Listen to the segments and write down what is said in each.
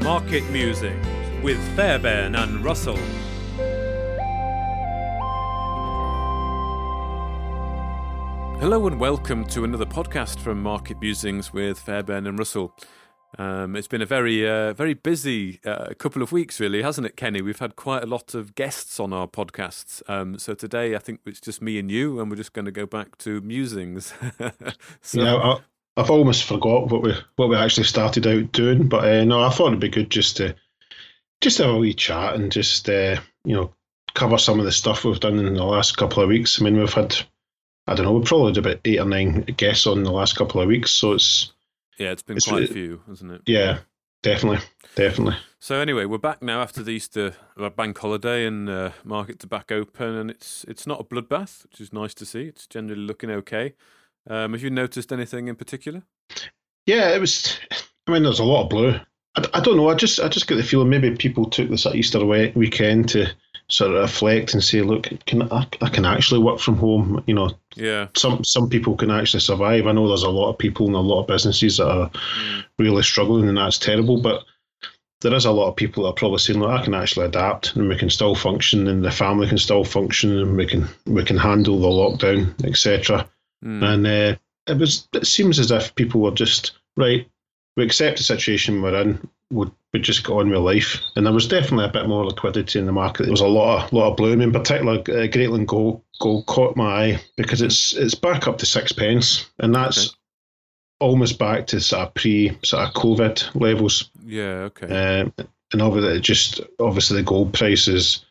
Market Musings with Fairbairn and Russell. Hello and welcome to another podcast from Market Musings with Fairbairn and Russell. It's been a very busy couple of weeks, really, hasn't it, Kenny? We've had quite a lot of guests on our podcasts. So today, I think it's just me and you, and we're just going to go back to musings. I've almost forgot what we actually started out doing, but no, I thought it'd be good just to have a wee chat and just cover some of the stuff we've done in the last couple of weeks. I mean, we've had, I don't know, we've probably had about 8 or 9 guests on the last couple of weeks, so it's been quite a few, hasn't it? Yeah, definitely. So anyway, we're back now after the Easter bank holiday, and markets are back open, and it's not a bloodbath, which is nice to see. It's generally looking okay. Have you noticed anything in particular? Yeah, it was. I mean, there's a lot of blue. I don't know. I just get the feeling maybe people took this Easter weekend to sort of reflect and say, look, I can actually work from home. You know, yeah. Some people can actually survive. I know there's a lot of people and a lot of businesses that are really struggling, and that's terrible. But there is a lot of people that are probably saying, look, I can actually adapt, and we can still function, and the family can still function, and we can handle the lockdown, etc. And it seems as if people were just, right, we accept the situation we're in, we just get on with life. And there was definitely a bit more liquidity in the market. There was a lot of blue. I mean, in particular, Greatland Gold caught my eye because it's back up to 6 pence, and that's almost back to sort of pre-COVID levels. Yeah, okay. And obviously the gold price is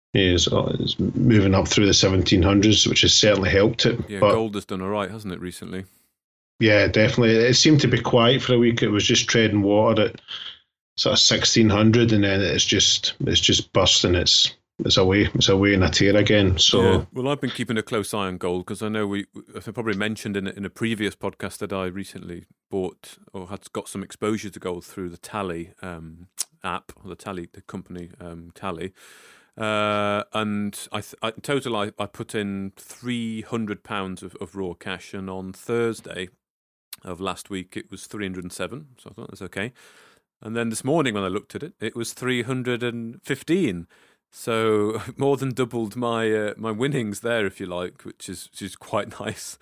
moving up through the 1700s, which has certainly helped it. Yeah, gold has done all right, hasn't it, recently? Yeah, definitely. It seemed to be quiet for a week. It was just treading water at sort of 1600, and then it's just bursting. It's away in a tear again. So yeah. Well, I've been keeping a close eye on gold because I know I probably mentioned in a previous podcast that I recently bought or had got some exposure to gold through the Tally app, or the company Tally. And in total, I put in £300 of raw cash, and on Thursday of last week it was 307, so I thought that's okay. And then this morning when I looked at it, it was 315. So more than doubled my winnings there, if you like, which is quite nice.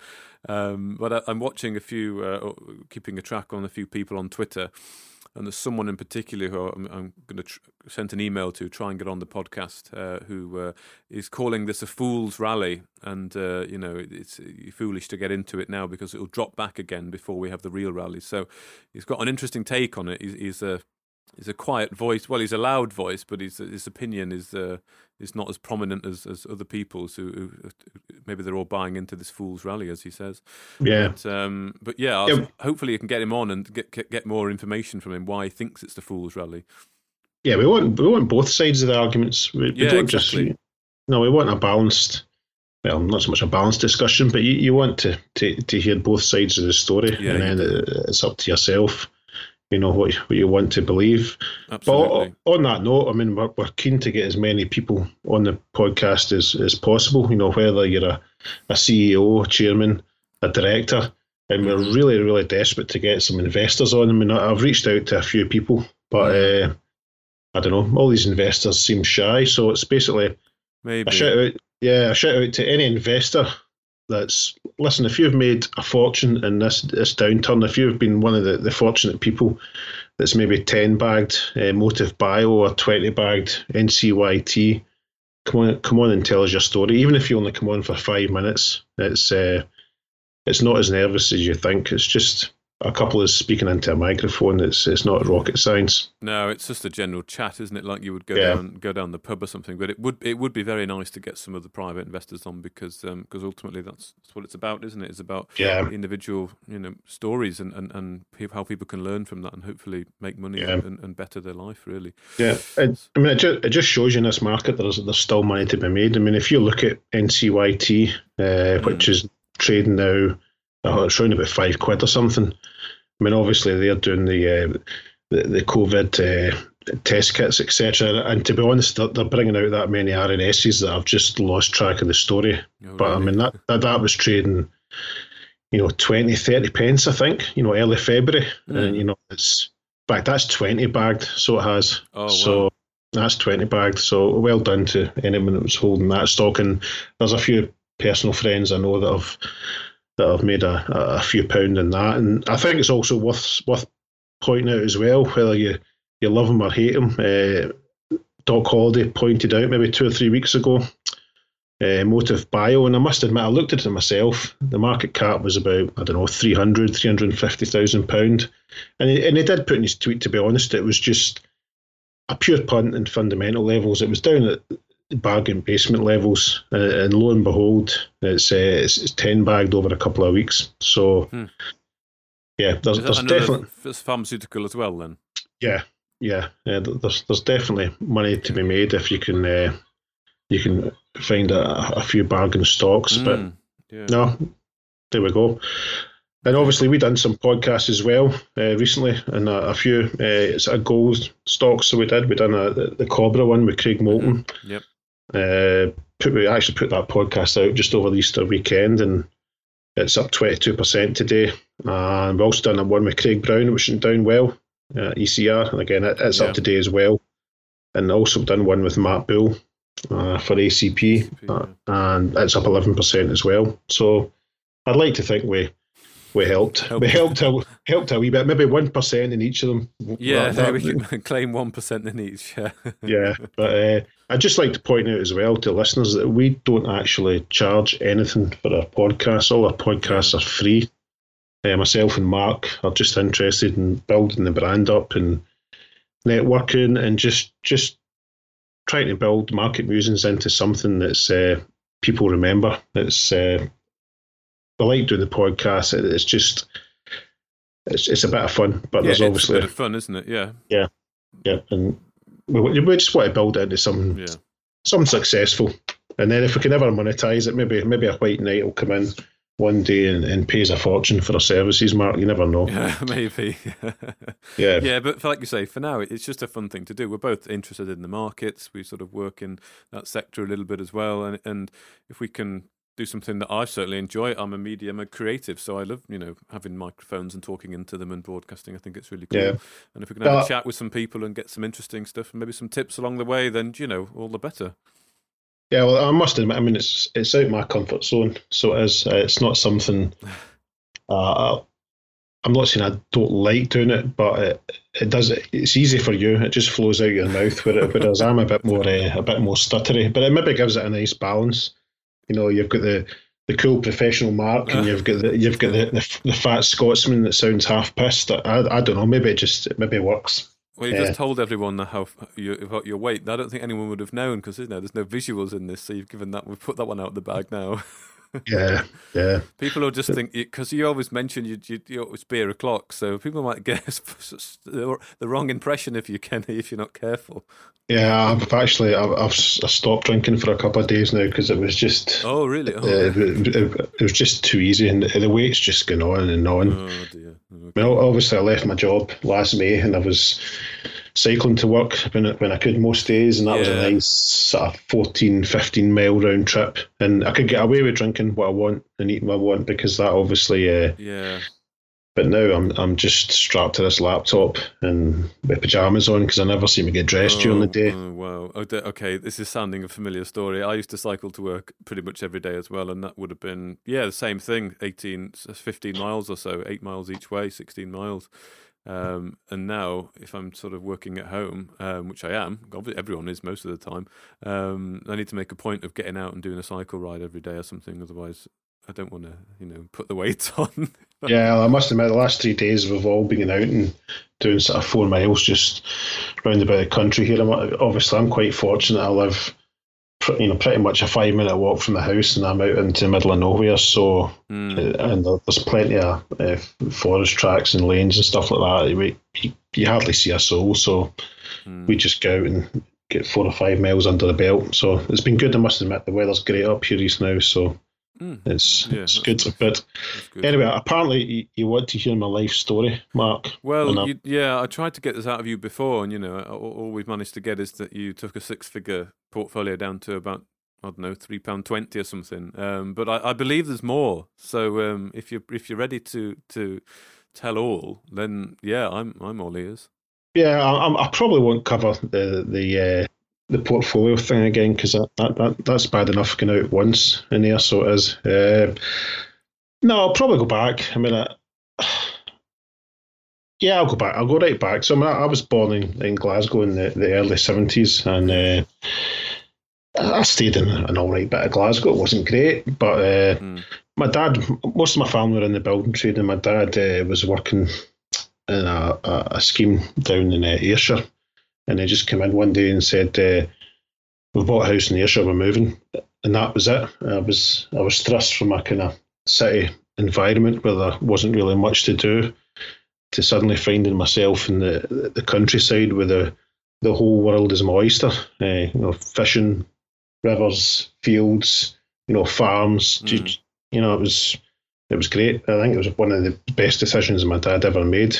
But I'm watching keeping a track on a few people on Twitter. And there's someone in particular who I'm going to send an email to, try and get on the podcast, who is calling this a fool's rally. And, it's foolish to get into it now because it will drop back again before we have the real rally. So he's got an interesting take on it. He's a quiet voice. Well, he's a loud voice, but his opinion is not as prominent as other people's who maybe they're all buying into this fool's rally, as he says. Yeah. But hopefully you can get him on and get more information from him why he thinks it's the fool's rally. Yeah, we want both sides of the arguments. We don't exactly. We want a balanced. Well, not so much a balanced discussion, but you want to hear both sides of the story, and then it's up to yourself. You know what you want to believe. Absolutely. But on that note, I mean, we're keen to get as many people on the podcast as possible. You know, whether you're a CEO, chairman, a director, and we're really, really desperate to get some investors on. I mean, I've reached out to a few people, but I don't know. All these investors seem shy, so it's basically maybe a shout out to any investor. Listen, if you've made a fortune in this downturn, if you've been one of the fortunate people that's maybe 10 bagged Motive Bio or 20 bagged NCYT, come on and tell us your story. Even if you only come on for 5 minutes, it's not as nervous as you think. It's just a couple is speaking into a microphone. It's not rocket science. No, it's just a general chat, isn't it? Like you would go down the pub or something. But it would be very nice to get some of the private investors on because ultimately that's what it's about, isn't it? It's about individual stories and how people can learn from that and hopefully make money and better their life. Really. Yeah, I mean, it just shows you in this market there's still money to be made. I mean, if you look at NCYT, which is trading now. It's around about £5 or something. I mean, obviously they're doing the COVID test kits, etc. And to be honest, they're bringing out that many RNSs that I've just lost track of the story. Oh, but really? I mean, that was trading, 20, 30 pence, I think, early February. And, fact, that's 20 bagged, so it has. Oh, So wow. that's 20 bagged. So well done to anyone that was holding that stock. And there's a few personal friends I know that have made a few pound in that. And I think it's also worth pointing out as well, whether you love him or hate him. Doc Holliday pointed out maybe 2 or 3 weeks ago, Motive Bio, and I must admit, I looked at it myself. The market cap was about, I don't know, 350,000 pound, and he did put in his tweet, to be honest, it was just a pure punt in fundamental levels. It was down at bargain basement levels, and lo and behold, it's 10 bagged over a couple of weeks. So yeah, there's definitely pharmaceutical as well then. Yeah. There's definitely money to be made if you can find a few bargain stocks. But no, there we go. And obviously, we done some podcasts as well recently, and a few sort of gold stocks. So we done the Cobra one with Craig Moulton. Yep. We actually put that podcast out just over the Easter weekend, and it's up 22% today. And we also done a one with Craig Brown, which is down well, ECR, and again it's up today as well. And also done one with Matt Bull for ACP, and it's up 11% as well. So I'd like to think we helped. We helped a wee bit, maybe 1% in each of them. Yeah, we can claim 1% in each. Yeah, but I'd just like to point out as well to listeners that we don't actually charge anything for our podcasts. All our podcasts are free. Myself and Mark are just interested in building the brand up and networking and just trying to build Market Musings into something that's people remember. It's I like doing the podcast. It's just it's a bit of fun, but there's obviously a bit of fun, isn't it? Yeah, and we just want to build it into something successful. And then if we can ever monetize it, maybe a white knight will come in one day and pays a fortune for our services, Mark. You never know. Yeah, maybe. Yeah, but like you say, for now, it's just a fun thing to do. We're both interested in the markets. We sort of work in that sector a little bit as well. And if we can do something that I certainly enjoy, I'm a creative, so I love, having microphones and talking into them and broadcasting. I think it's really cool. Yeah. And if we can have a chat with some people and get some interesting stuff and maybe some tips along the way, then, all the better. Yeah, well, I must admit, it's out my comfort zone, so it is. It's not something. I'm not saying I don't like doing it, but it does. It's easy for you. It just flows out your mouth. Whereas I'm a bit more stuttery, but it maybe gives it a nice balance. You've got the cool professional Mark, and you've got the fat Scotsman that sounds half pissed. I don't know. Maybe it works. Well, you just told everyone about your weight. I don't think anyone would have known because there's no visuals in this. So we've put that one out of the bag now. Yeah. People will just think, because you always mention you always beer o'clock, so people might guess the wrong impression if you're not careful. Yeah, I've stopped drinking for a couple of days now because it was just. Oh really? It was just too easy, and the weight's just going on and on. Oh dear. Okay. Well, obviously I left my job last May, and I was cycling to work when I could most days, and that was a nice sort of 14-15 mile round trip, and I could get away with drinking what I want and eating what I want because that obviously but now I'm just strapped to this laptop and with pajamas on because I never seem to get dressed during the day. Oh wow. Okay, this is sounding a familiar story. I used to cycle to work pretty much every day as well, and that would have been the same thing, 15 miles or so, 8 miles each way, 16 miles. And now, if I'm sort of working at home, which I am, everyone is most of the time, I need to make a point of getting out and doing a cycle ride every day or something. Otherwise, I don't want to, put the weight on. Yeah, I must admit, the last 3 days we've all been out and doing sort of 4 miles just round about the country here. I'm quite fortunate. I live, pretty much a 5-minute walk from the house, and I'm out into the middle of nowhere. So, and there's plenty of forest tracks and lanes and stuff like that. You hardly see a soul. So we just go out and get 4 or 5 miles under the belt. So it's been good. I must admit, the weather's great up here just now. So. It's good. But anyway, apparently you want to hear my life story, Mark. Well, I tried to get this out of you before, and all we've managed to get is that you took a 6-figure portfolio down to about, I don't know, £3.20 or something. But I believe there's more. So if you're ready to tell all, then I'm all ears. Yeah, I probably won't cover the portfolio thing again because that's bad enough going out once in there, so it is. No, I'll probably go back. I mean, yeah, I'll go back. I'll go right back. So I mean, I was born in Glasgow in the early 70s, and I stayed in an all right bit of Glasgow. It wasn't great, but my dad, most of my family were in the building trade, and my dad was working in a scheme down in Ayrshire, and he just came in one day and said, "We've bought a house in Ayrshire, we're moving," and that was it. I was thrust from a kind of city environment where there wasn't really much to do to suddenly finding myself in the countryside where the whole world is my oyster. Fishing, rivers, fields, farms. It was great. I think it was one of the best decisions my dad ever made.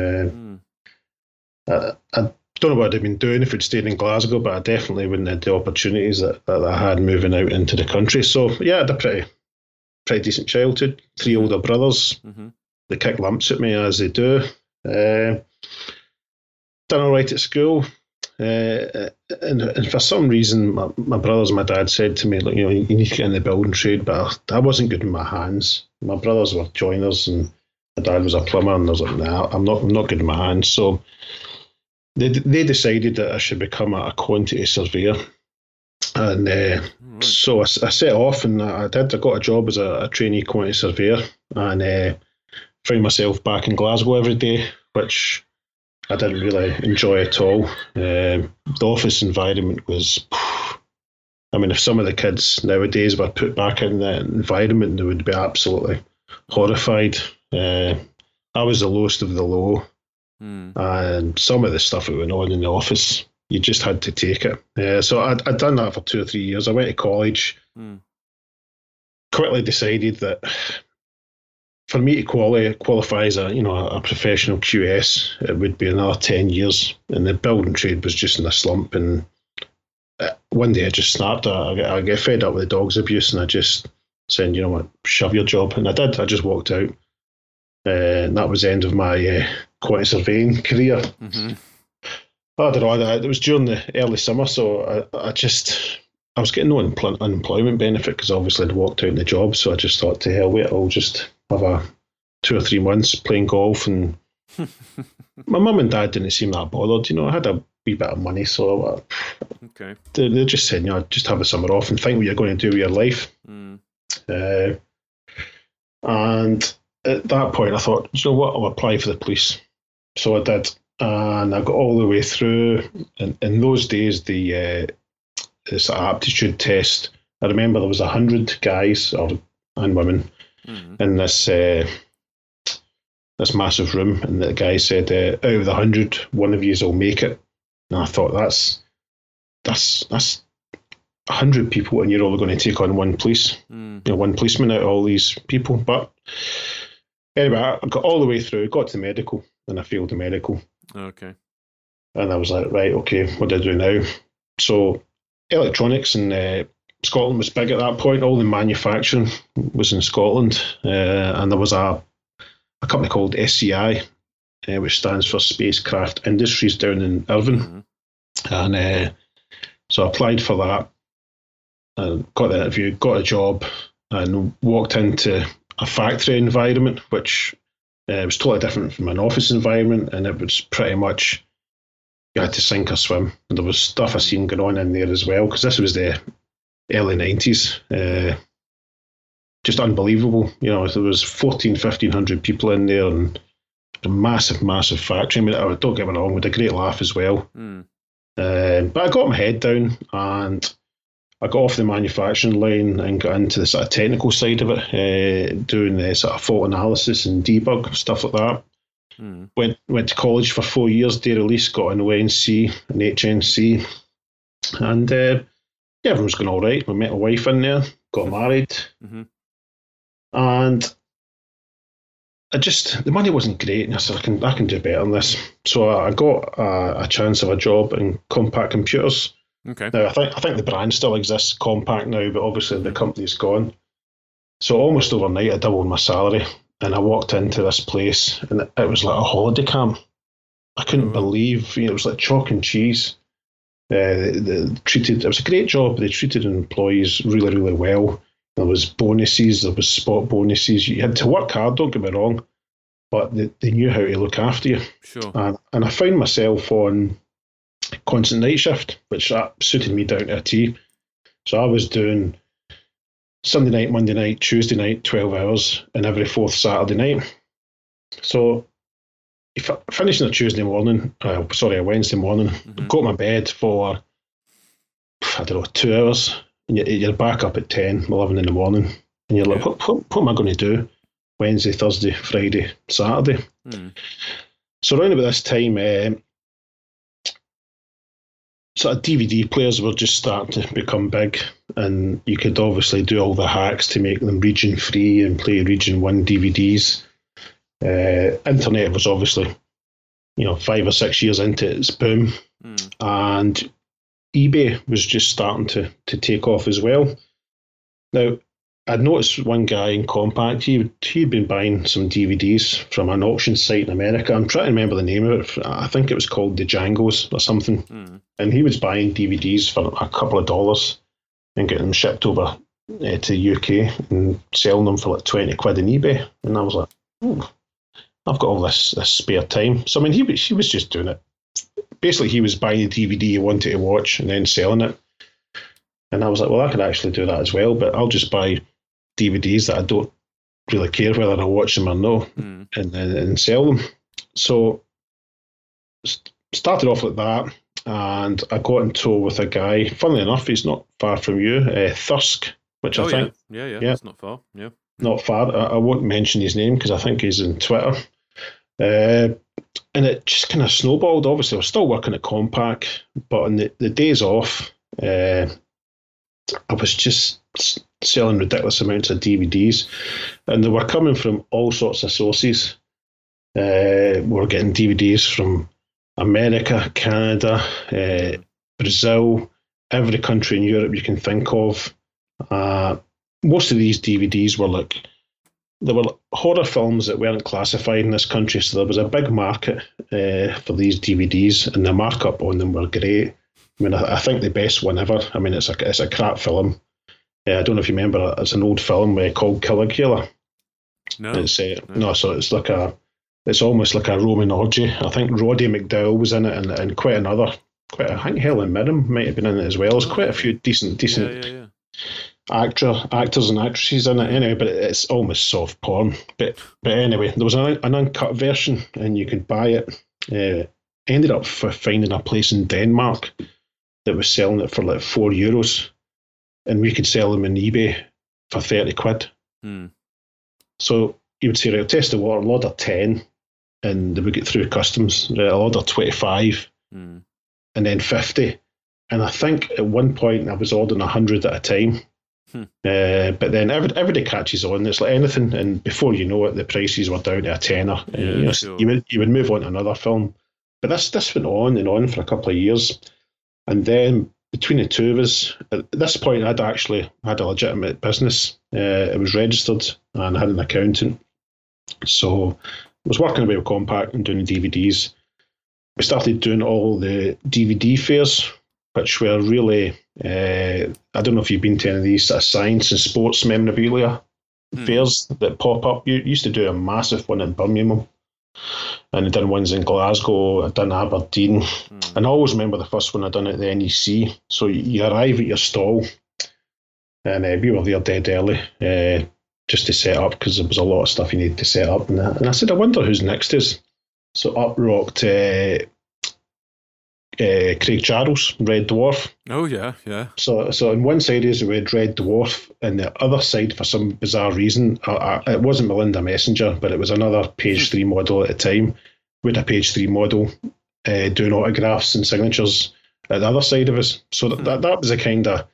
I don't know what I'd have been doing if I'd stayed in Glasgow, but I definitely wouldn't have had the opportunities that I had moving out into the country. So yeah, I had a pretty decent childhood. 3 older brothers. They kick lumps at me as they do. Done all right at school. And for some reason, my brothers and my dad said to me, "Look, you need to get in the building trade," but I wasn't good in my hands. My brothers were joiners, and my dad was a plumber, and I was like, "Nah, I'm not good in my hands." So they decided that I should become a quantity surveyor, and so I set off, and I did. I got a job as a trainee quantity surveyor, and found myself back in Glasgow every day, which I didn't really enjoy at all. The office environment was, I mean, if some of the kids nowadays were put back in that environment, they would be absolutely horrified. I was the lowest of the low, and some of the stuff that went on in the office, you just had to take it. So I'd done that for 2 or 3 years. I went to college, quickly decided that for me to qualify as a professional QS, it would be another 10 years. And the building trade was just in a slump. And one day I just snapped. I get fed up with the dog's abuse, and I just said, "You know what, shove your job." And I did. I just walked out. And that was the end of my quantity surveying career. I don't know. It was during the early summer, so I was getting no unemployment benefit because obviously I'd walked out in the job. So I just thought, to hell with it, I'll just have a 2 or 3 months playing golf. And my mum and dad didn't seem that bothered. I had a wee bit of money, so they just said, just have a summer off and think what you're going to do with your life. And at that point, I thought, you know what, I'll apply for the police. So I did, and I got all the way through. And in those days, the this aptitude test, I remember there was 100 guys and women in this massive room, and the guy said, out of the 100, one of you will make it. And I thought, that's 100 people, and you're only going to take on one police, one policeman out of all these people. But anyway, I got all the way through, got to the medical, and I failed the medical. Okay. And I was like, right, okay, what do I do now? So electronics in Scotland was big at that point. All the manufacturing was in Scotland, and there was a company called SCI, which stands for Spacecraft Industries, down in Irvine. And so I applied for that, and got the interview, got a job, and walked into a factory environment, which was totally different from an office environment, and it was pretty much, you had to sink or swim. And there was stuff I seen going on in there as well, because this was the early 90s. Just unbelievable. There was 1,500 people in there, and a massive, massive factory. I mean, don't get me wrong, with a great laugh as well. But I got my head down, and I got off the manufacturing line and got into the sort of technical side of it, doing the sort of fault analysis and debug, stuff like that. Went to college for 4 years, day release, got an ONC, an HNC, and everything was going all right. I met a wife in there, got married, and the money wasn't great, and I said, I can do better than this. So I got a chance of a job in Compaq Computers. Okay. Now I think the brand still exists, Compaq now, but obviously the company's gone. So almost overnight, I doubled my salary, and I walked into this place, and it was like a holiday camp. I couldn't believe, it was like chalk and cheese. It was a great job. They treated employees really, really well. There was bonuses, there was spot bonuses. You had to work hard, don't get me wrong, but they knew how to look after you. Sure. And I found myself on constant night shift, which suited me down to a T. So I was doing Sunday night, Monday night, Tuesday night, 12 hours, and every fourth Saturday night. So if I finished on a Wednesday morning, go to my bed for, 2 hours, and you're back up at 10, 11 in the morning, and you're like, what am I going to do Wednesday, Thursday, Friday, Saturday? So around about this time, sort of DVD players were just starting to become big, and you could obviously do all the hacks to make them region free and play region 1 DVDs. Internet was obviously, 5 or 6 years into its boom, and eBay was just starting to take off as well. Now, I'd noticed one guy in Compact, he'd been buying some DVDs from an auction site in America. I'm trying to remember the name of it. I think it was called the Django's or something. And he was buying DVDs for a couple of dollars and getting them shipped over to the UK and selling them for like 20 quid on eBay. And I was like, I've got all this spare time. So, I mean, he was just doing it. Basically, he was buying a DVD he wanted to watch and then selling it. And I was like, well, I could actually do that as well, but I'll just buy DVDs that I don't really care whether I watch them or no, and sell them. So started off like that, and I got in tow with a guy. Funnily enough, he's not far from you, Thirsk, which I think. Yeah, it's not far. Yeah, not far. I won't mention his name because I think he's on Twitter. And it just kind of snowballed. Obviously, I was still working at Compact, but on the days off, I was just selling ridiculous amounts of DVDs, and they were coming from all sorts of sources. We were getting DVDs from America, Canada, Brazil, every country in Europe you can think of. Most of these DVDs were there were horror films that weren't classified in this country, so there was a big market for these DVDs, and the markup on them were great. I mean, I think the best one ever. I mean, it's a crap film. I don't know if you remember. It's an old film called Caligula. No. It's no. So it's it's almost like a Roman orgy. I think Roddy McDowell was in it, and I think Helen Mirren might have been in it as well. There's quite a few decent actors and actresses in it anyway, but it's almost soft porn. But anyway, there was an uncut version, and you could buy it. Ended up finding a place in Denmark that was selling it for like €4, and we could sell them on eBay for 30 quid. So you would say, right, test the water, I'll order 10, and they would get through customs. Right, I'll order 25, and then 50. And I think at one point I was ordering 100 at a time. But then everybody catches on. It's like anything, and before you know it, the prices were down to a tenner. Sure. You would move on to another film. But this went on and on for a couple of years. And then between the two of us, at this point, I'd actually had a legitimate business. It was registered and I had an accountant. So I was working away with Compact and doing the DVDs. We started doing all the DVD fairs, which were really, I don't know if you've been to any of these science and sports memorabilia fairs that pop up. You used to do a massive one in Birmingham, and I'd done ones in Glasgow, I'd done Aberdeen, and I always remember the first one I'd done at the NEC. So you arrive at your stall, and we were there dead early just to set up, because there was a lot of stuff you needed to set up. And I said, I wonder who's next is. So up rocked Craig Charles, Red Dwarf. Oh, yeah. So on one side is we had Red Dwarf, and the other side, for some bizarre reason, it wasn't Melinda Messenger, but it was another page 3 model at the time. We had a page 3 model doing autographs and signatures at the other side of us. So that was the kind of,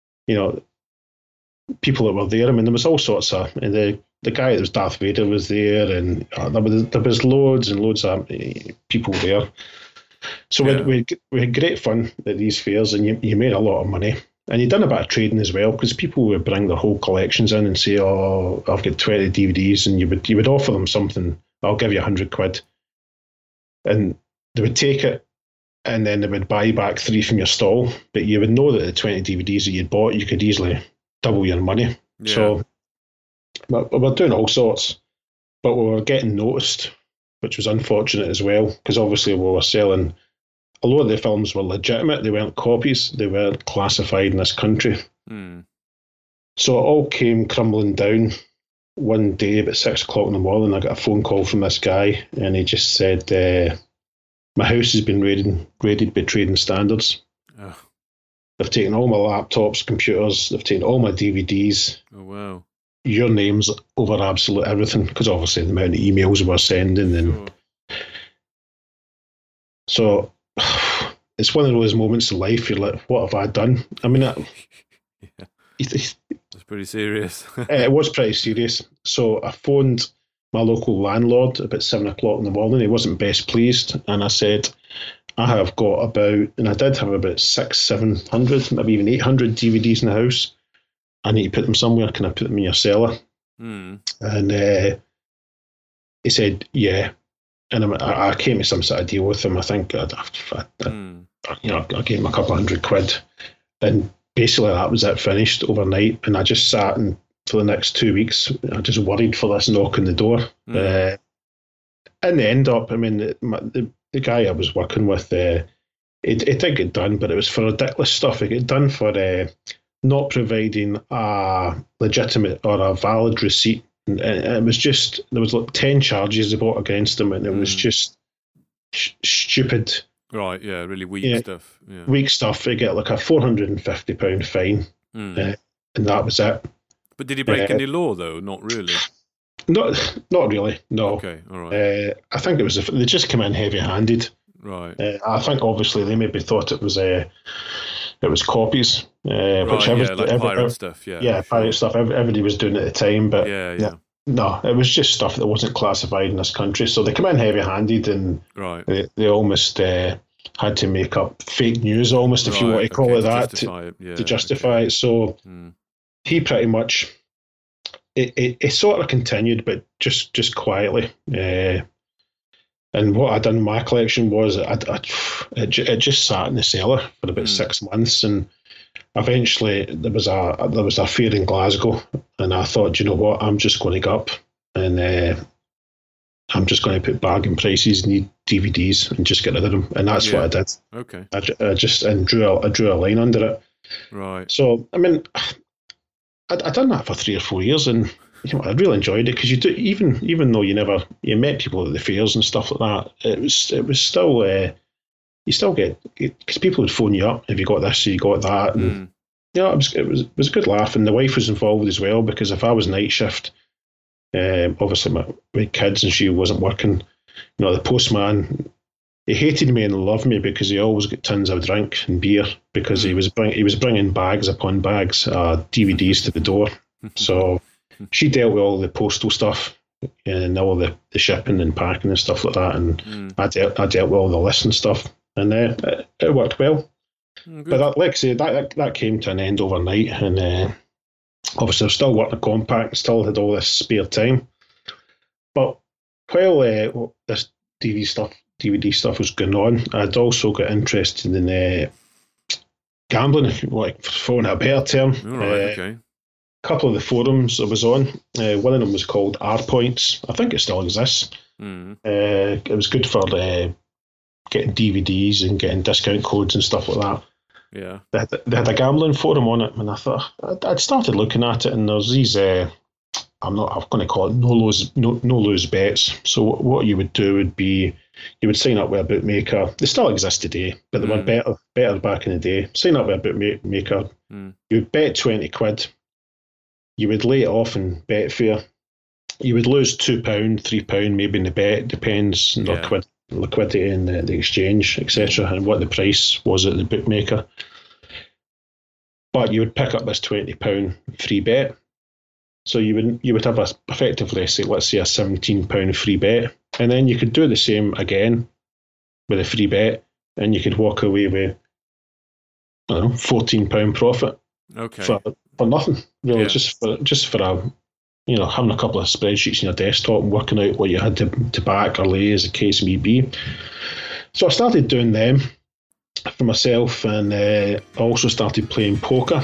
people that were there. I mean, there was all sorts of, the guy that was Darth Vader was there, and there was loads and loads of people there. So we had great fun at these fairs, and you made a lot of money. And you done a bit of trading as well, because people would bring their whole collections in and say, oh, I've got 20 DVDs, and you would offer them something. I'll give you 100 quid. And they would take it and then they would buy back 3 from your stall, but you would know that the 20 DVDs that you'd bought, you could easily double your money. Yeah. So we're doing all sorts, but we were getting noticed, which was unfortunate as well, because obviously we were selling, a lot of the films were legitimate, they weren't copies, they weren't classified in this country. So it all came crumbling down one day about 6 o'clock in the morning. I got a phone call from this guy, and he just said, my house has been raided by trading standards. Oh. They've taken all my laptops, computers, they've taken all my DVDs. Oh, wow. Your name's over absolute everything, because obviously the amount of emails we were sending. And so it's one of those moments in life you're like, what have I done? I mean, it's pretty serious. It was pretty serious. So I phoned my local landlord about 7 o'clock in the morning. He wasn't best pleased. And I said, I have got about, and I did have about 700, maybe even 800 DVDs in the house. I need to put them somewhere. Can I put them in your cellar? And he said, yeah. And I came to some sort of deal with him. I think I gave him a couple £100. And basically that was it, finished overnight. And I just sat and for the next 2 weeks, I just worried for this knock on the door. And the end up, I mean, the guy I was working with, it did get done, but it was for ridiculous stuff. It got done for not providing a legitimate or a valid receipt. And it was just, there was like 10 charges they brought against him, and it was just stupid. Right, yeah, really weak stuff. Yeah. Weak stuff. They get like a £450 fine, and that was it. But did he break any law, though? Not really. Not really, no. Okay, all right. I think it was, they just came in heavy-handed. Right. I think obviously they maybe thought it was copies. Like pirate stuff, yeah. Yeah, pirate stuff. Everybody was doing it at the time, but yeah. No, it was just stuff that wasn't classified in this country. So they come in heavy-handed, and they almost had to make up fake news, almost, if you want to call it that, to justify it. So he pretty much, it sort of continued, but just quietly. And what I'd done in my collection was it just sat in the cellar for about 6 months, and eventually there was a fair in Glasgow, and I thought, you know what, I'm just going to go up and I'm just going to put bargain prices in the DVDs and just get rid of them, and that's what I did. Okay. I just drew a line under it. Right. So I mean, I'd done that for 3 or 4 years, and I really enjoyed it, because you do, even though you met people at the fairs and stuff like that, it was still you still get, because people would phone you up if you got this or you got that, and it was a good laugh. And the wife was involved as well, because if I was night shift, obviously my kids and she wasn't working, the postman, he hated me and loved me, because he always got tins of drink and beer, because he was bringing bags upon bags DVDs to the door. So she dealt with all the postal stuff and all the shipping and packing and stuff like that, and I dealt with all the list and stuff, and it worked well. But like I say, that came to an end overnight, and obviously I was still working a compact, still had all this spare time. But while this DVD stuff was going on, I'd also got interested in gambling, if you like, for want of a better term. All right, okay. Couple of the forums I was on, one of them was called R Points. I think it still exists. It was good for getting DVDs and getting discount codes and stuff like that. Yeah, they had a gambling forum on it, and I thought, I'd started looking at it, and there's these I'm going to call it no lose bets. So what you would do would be, you would sign up with a bookmaker. They still exist today, but they were better back in the day. Sign up with a bookmaker. You would bet £20. You would lay it off in Betfair. You would lose £2, £3 maybe in the bet, depends on liquidity in the exchange, etc., and what the price was at the bookmaker. But you would pick up this £20 free bet. So you would have effectively, let's say a £17 free bet, and then you could do the same again with a free bet, and you could walk away with, I don't know, £14 profit. Okay. For nothing, really, just for having a couple of spreadsheets on your desktop and working out what you had to back or lay, as the case may be. So I started doing them for myself, and I also started playing poker.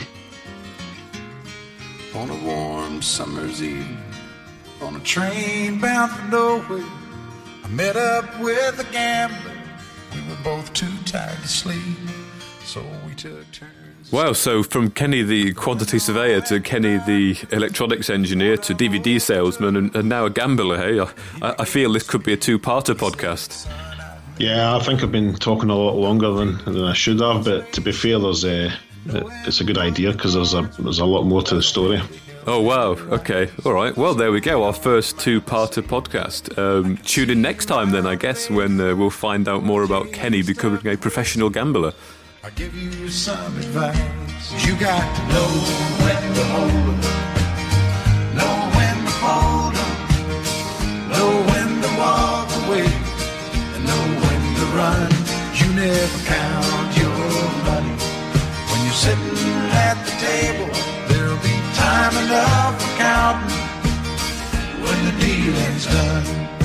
On a warm summer's evening, on a train bound for nowhere, I met up with a gambler. We were both too tired to sleep, so we took turns. Wow, so from Kenny the quantity surveyor to Kenny the electronics engineer to DVD salesman and now a gambler, hey? I feel this could be a two-parter podcast. Yeah, I think I've been talking a lot longer than I should have, but to be fair, it's a good idea because there's a lot more to the story. Oh, wow. Okay. All right. Well, there we go. Our first two-parter podcast. Tune in next time then, I guess, when we'll find out more about Kenny becoming a professional gambler. I'll give you some advice. You got to know when to hold up, know when to fold up, know when to walk away, and know when to run. You never count your money. When you're sitting at the table, there'll be time enough for counting when the dealing's done.